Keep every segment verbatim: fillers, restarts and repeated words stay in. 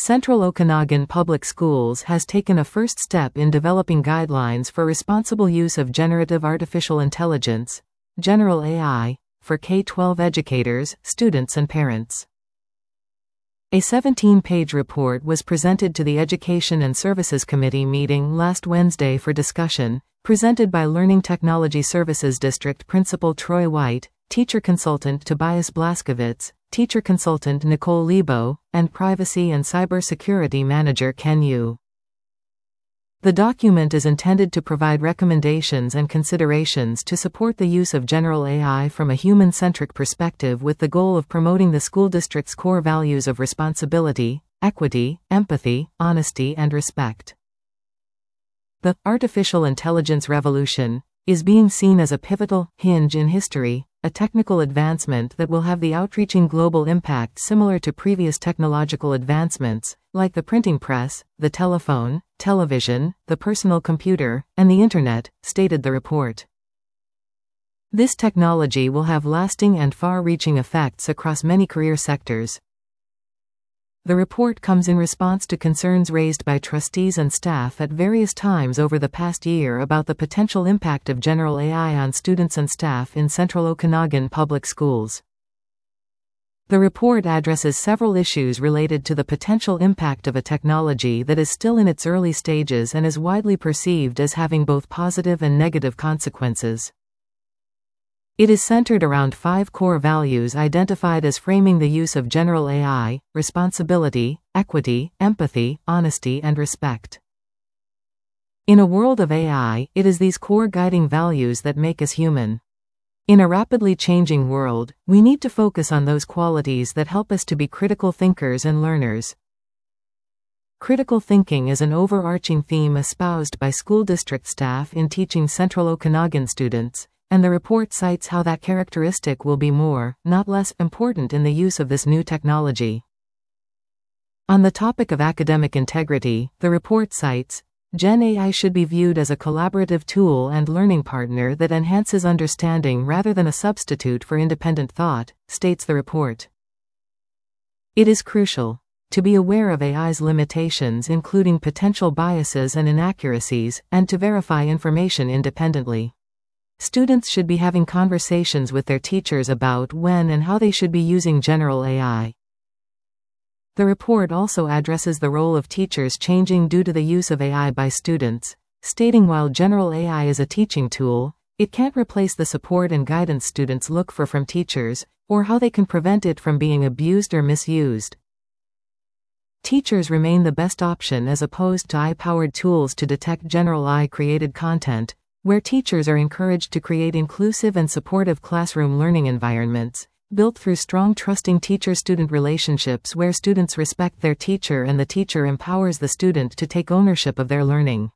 Central Okanagan Public Schools has taken a first step in developing guidelines for responsible use of generative artificial intelligence, general A I, for K twelve educators, students and parents. A seventeen-page report was presented to the Education and Services Committee meeting last Wednesday for discussion, presented by Learning Technology Services District Principal Troy White, Teacher Consultant Tobias Blaskovitz, Teacher Consultant Nicole Lebo, and Privacy and Cybersecurity Manager Ken Yu. The document is intended to provide recommendations and considerations to support the use of general A I from a human-centric perspective with the goal of promoting the school district's core values of responsibility, equity, empathy, honesty and respect. The artificial intelligence revolution is being seen as a pivotal hinge in history, a technical advancement that will have the outreaching global impact similar to previous technological advancements, like the printing press, the telephone, television, the personal computer, and the Internet, stated the report. This technology will have lasting and far-reaching effects across many career sectors. The report comes in response to concerns raised by trustees and staff at various times over the past year about the potential impact of general A I on students and staff in Central Okanagan Public Schools. The report addresses several issues related to the potential impact of a technology that is still in its early stages and is widely perceived as having both positive and negative consequences. It is centered around five core values identified as framing the use of general A I: responsibility, equity, empathy, honesty, and respect. In a world of A I, it is these core guiding values that make us human. In a rapidly changing world, we need to focus on those qualities that help us to be critical thinkers and learners. Critical thinking is an overarching theme espoused by school district staff in teaching Central Okanagan students, and the report cites how that characteristic will be more, not less, important in the use of this new technology. On the topic of academic integrity, the report cites, Gen A I should be viewed as a collaborative tool and learning partner that enhances understanding rather than a substitute for independent thought, states the report. It is crucial to be aware of A I's limitations, including potential biases and inaccuracies, and to verify information independently. Students should be having conversations with their teachers about when and how they should be using general A I. The report also addresses the role of teachers changing due to the use of A I by students, stating while general A I is a teaching tool, it can't replace the support and guidance students look for from teachers, or how they can prevent it from being abused or misused. Teachers remain the best option as opposed to A I-powered tools to detect general A I-created content, where teachers are encouraged to create inclusive and supportive classroom learning environments, built through strong trusting teacher-student relationships where students respect their teacher and the teacher empowers the student to take ownership of their learning.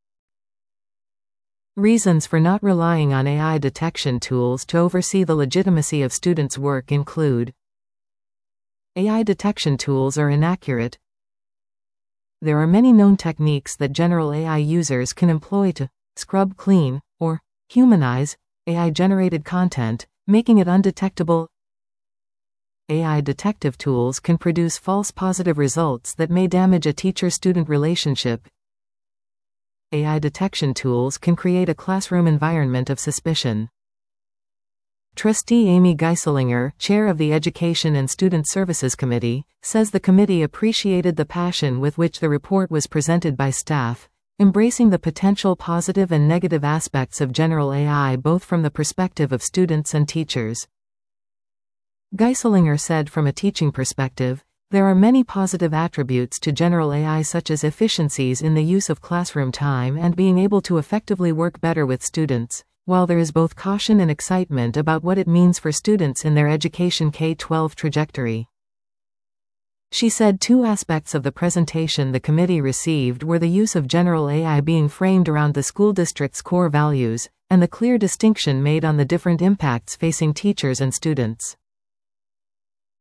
Reasons for not relying on A I detection tools to oversee the legitimacy of students' work include: A I detection tools are inaccurate. There are many known techniques that general A I users can employ to scrub clean, or humanize, A I-generated content, making it undetectable. A I detective tools can produce false positive results that may damage a teacher-student relationship. A I detection tools can create a classroom environment of suspicion. Trustee Amy Geiselinger, chair of the Education and Student Services Committee, says the committee appreciated the passion with which the report was presented by staff, embracing the potential positive and negative aspects of general A I both from the perspective of students and teachers. Geiselinger said from a teaching perspective, there are many positive attributes to general A I such as efficiencies in the use of classroom time and being able to effectively work better with students, while there is both caution and excitement about what it means for students in their education K twelve trajectory. She said two aspects of the presentation the committee received were the use of general A I being framed around the school district's core values, and the clear distinction made on the different impacts facing teachers and students.